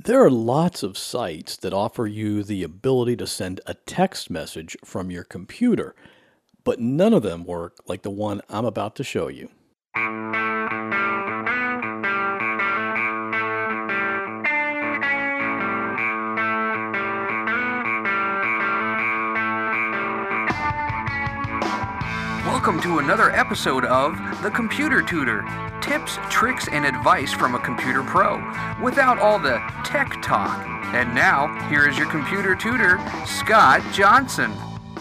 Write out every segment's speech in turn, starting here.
There are lots of sites that offer you the ability to send a text message from your computer, but none of them work like the one I'm about to show you. Welcome to another episode of The Computer Tutor. Tips, tricks, and advice from a computer pro, without all the tech talk. And now, here is your computer tutor, Scott Johnson.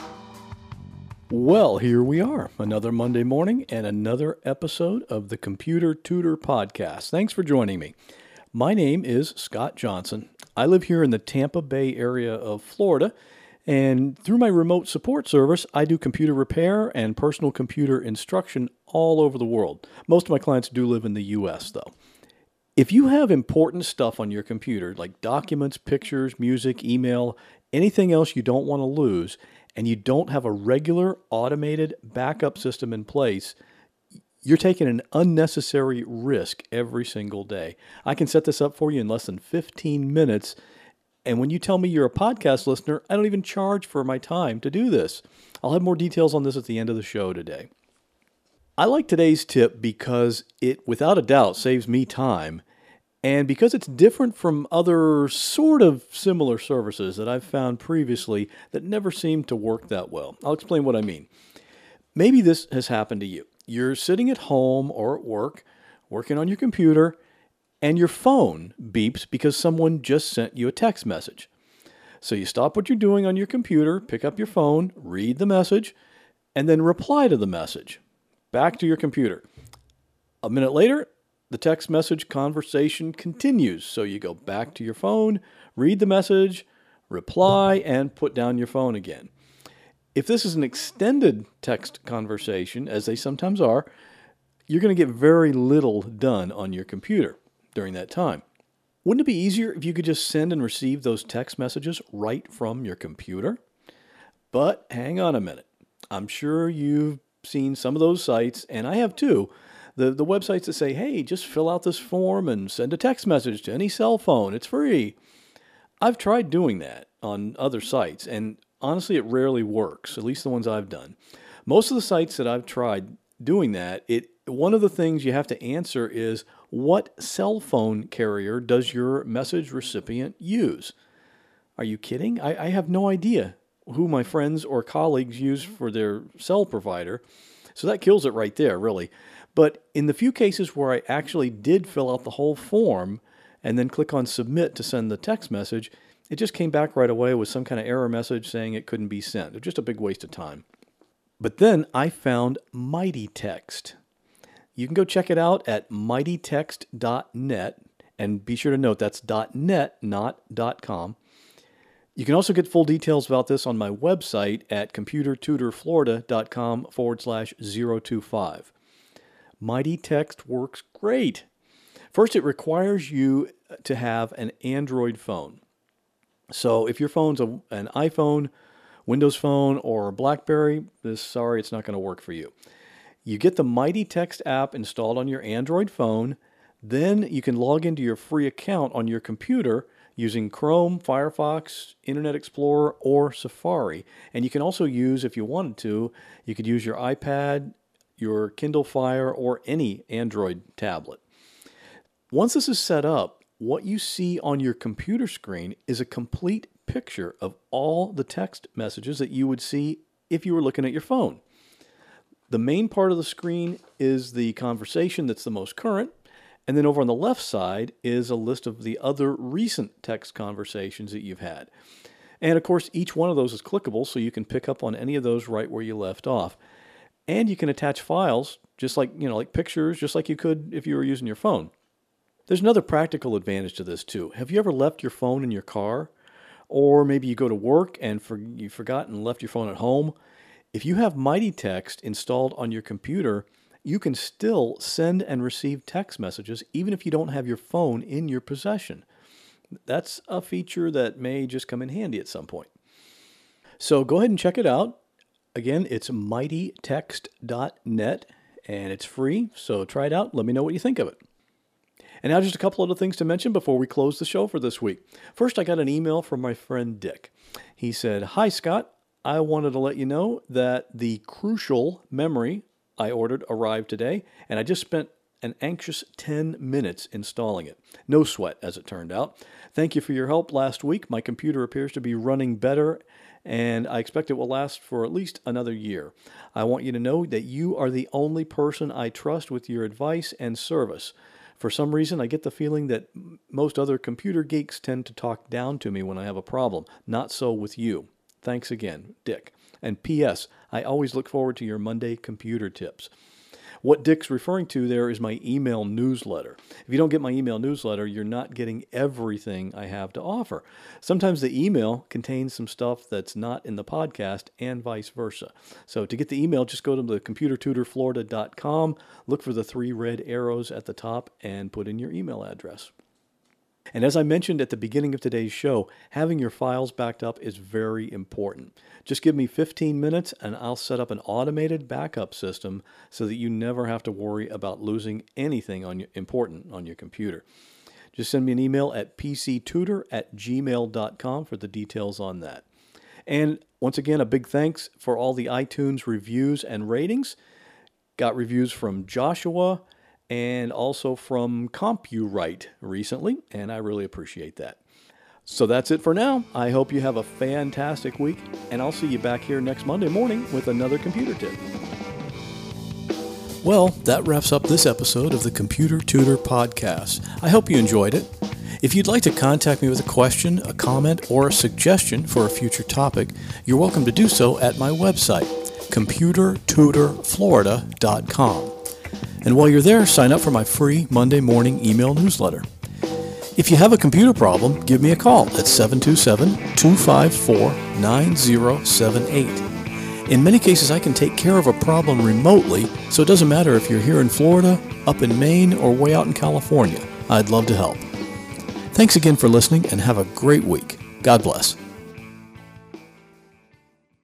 Well, here we are, another Monday morning and another episode of the Computer Tutor Podcast. Thanks for joining me. My name is Scott Johnson. I live here in the Tampa Bay area of Florida, and through my remote support service, I do computer repair and personal computer instruction all over the world. Most of my clients do live in the U.S., though. If you have important stuff on your computer, like documents, pictures, music, email, anything else you don't want to lose, and you don't have a regular automated backup system in place, you're taking an unnecessary risk every single day. I can set this up for you in less than 15 minutes. And when you tell me you're a podcast listener, I don't even charge for my time to do this. I'll have more details on this at the end of the show today. I like today's tip because it, without a doubt, saves me time, and because it's different from other sort of similar services that I've found previously that never seemed to work that well. I'll explain what I mean. Maybe this has happened to you. You're sitting at home or at work, working on your computer, and your phone beeps because someone just sent you a text message. So you stop what you're doing on your computer, pick up your phone, read the message, and then reply to the message. Back to your computer. A minute later, the text message conversation continues. So you go back to your phone, read the message, reply, and put down your phone again. If this is an extended text conversation, as they sometimes are, you're going to get very little done on your computer during that time. Wouldn't it be easier if you could just send and receive those text messages right from your computer? But hang on a minute. I'm sure you've seen some of those sites, and I have too, the websites that say, hey, just fill out this form and send a text message to any cell phone. It's free. I've tried doing that on other sites, and honestly, it rarely works, at least the ones I've done. Most of the sites that I've tried doing that, one of the things you have to answer is, what cell phone carrier does your message recipient use? Are you kidding? I have no idea who my friends or colleagues use for their cell provider. So that kills it right there, really. But in the few cases where I actually did fill out the whole form and then click on submit to send the text message, it just came back right away with some kind of error message saying it couldn't be sent. It was just a big waste of time. But then I found MightyText. You can go check it out at mightytext.net, and be sure to note that's .net, not .com. You can also get full details about this on my website at computertutorflorida.com/025. MightyText works great. First, it requires you to have an Android phone. So if your phone's an iPhone, Windows Phone, or BlackBerry, sorry, it's not going to work for you. You get the MightyText app installed on your Android phone. Then you can log into your free account on your computer using Chrome, Firefox, Internet Explorer, or Safari. And you can also use, if you wanted to, you could use your iPad, your Kindle Fire, or any Android tablet. Once this is set up, what you see on your computer screen is a complete picture of all the text messages that you would see if you were looking at your phone. The main part of the screen is the conversation that's the most current, and then over on the left side is a list of the other recent text conversations that you've had. And of course, each one of those is clickable, so you can pick up on any of those right where you left off. And you can attach files, just like pictures, just like you could if you were using your phone. There's another practical advantage to this too. Have you ever left your phone in your car? Or maybe you go to work and you forgot and left your phone at home? If you have MightyText installed on your computer, you can still send and receive text messages even if you don't have your phone in your possession. That's a feature that may just come in handy at some point. So go ahead and check it out. Again, it's mightytext.net, and it's free, so try it out. Let me know what you think of it. And now just a couple other things to mention before we close the show for this week. First, I got an email from my friend Dick. He said, "Hi, Scott. I wanted to let you know that the Crucial memory I ordered arrived today, and I just spent an anxious 10 minutes installing it. No sweat, as it turned out. Thank you for your help last week. My computer appears to be running better, and I expect it will last for at least another year. I want you to know that you are the only person I trust with your advice and service. For some reason, I get the feeling that most other computer geeks tend to talk down to me when I have a problem. Not so with you. Thanks again, Dick. And P.S. I always look forward to your Monday computer tips." What Dick's referring to there is my email newsletter. If you don't get my email newsletter, you're not getting everything I have to offer. Sometimes the email contains some stuff that's not in the podcast and vice versa. So to get the email, just go to the ComputerTutorFlorida.com, look for the 3 red arrows at the top, and put in your email address. And as I mentioned at the beginning of today's show, having your files backed up is very important. Just give me 15 minutes and I'll set up an automated backup system so that you never have to worry about losing anything important on your computer. Just send me an email at pctutor@gmail.com for the details on that. And once again, a big thanks for all the iTunes reviews and ratings. Got reviews from Joshua and also from CompuWrite recently, and I really appreciate that. So that's it for now. I hope you have a fantastic week, and I'll see you back here next Monday morning with another computer tip. Well, that wraps up this episode of the Computer Tutor Podcast. I hope you enjoyed it. If you'd like to contact me with a question, a comment, or a suggestion for a future topic, you're welcome to do so at my website, ComputerTutorFlorida.com. And while you're there, sign up for my free Monday morning email newsletter. If you have a computer problem, give me a call at 727-254-9078. In many cases, I can take care of a problem remotely, so it doesn't matter if you're here in Florida, up in Maine, or way out in California. I'd love to help. Thanks again for listening, and have a great week. God bless.